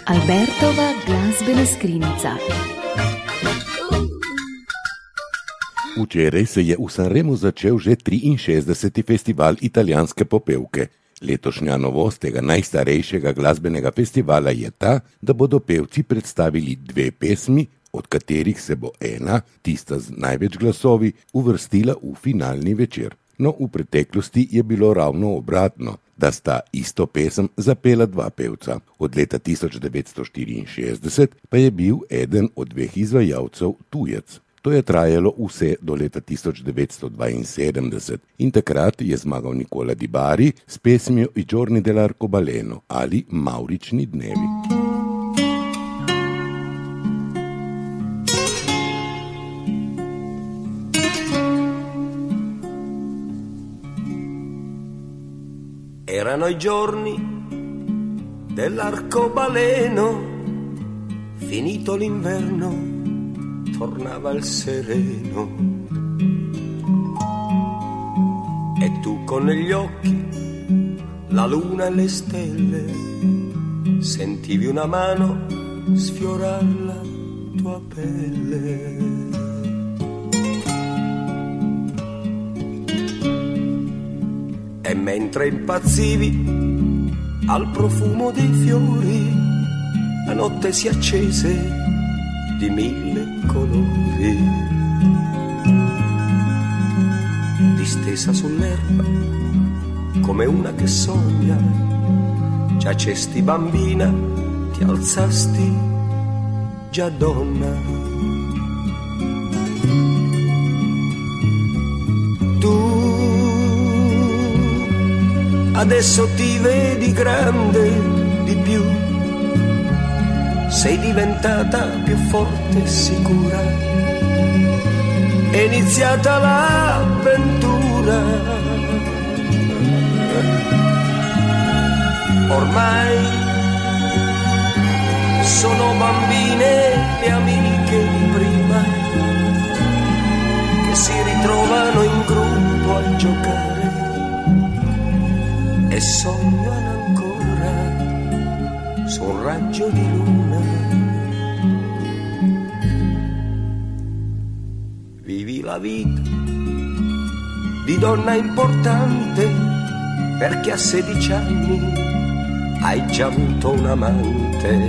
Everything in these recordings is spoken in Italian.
Albertova glazbena skrinjica. Včeraj se je v Sanremu začel že 63. festival italijanske popevke. Letošnja novost tega najstarejšega glasbenega festivala je ta, da bodo pevci predstavili 2 pesmi, od katerih se bo ena, tista z največ glasovi, uvrstila v finalni večer. No, v preteklosti je bilo ravno obratno, da sta isto pesem zapela 2 pevca. Od leta 1964 pa je bil eden od 2 izvajalcev tujec. To je trajalo vse do leta 1972 in takrat je zmagal Nicola Di Bari s pesmijo I giorni dell'arcobaleno ali Mavrični dnevi. Erano i giorni dell'arcobaleno, finito l'inverno, tornava il sereno. E tu con negli occhi la luna e le stelle, sentivi una mano sfiorar la tua pelle. E mentre impazzivi al profumo dei fiori, la notte si accese di 1000 colori. Distesa sull'erba come una che sogna, giacesti bambina, ti alzasti già donna. Tu adesso ti vedi grande di più, sei diventata più forte e sicura, è iniziata l'avventura. Ormai sono bambine le amiche di prima, che si ritrovano in gruppo a giocare e sognano ancora su un raggio di luna. Vivi la vita di donna importante, perché a 16 anni hai già avuto un amante.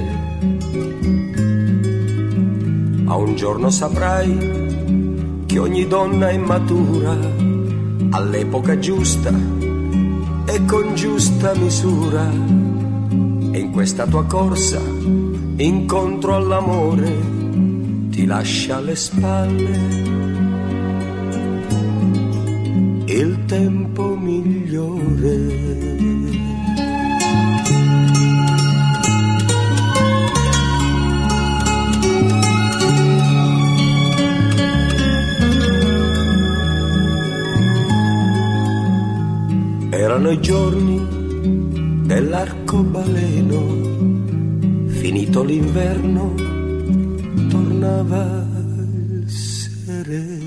Ma un giorno saprai che ogni donna è matura all'epoca giusta e con giusta misura, e in questa tua corsa incontro all'amore ti lascia alle spalle il tempo migliore. Erano i giorni dell'arcobaleno, finito l'inverno, tornava il sereno.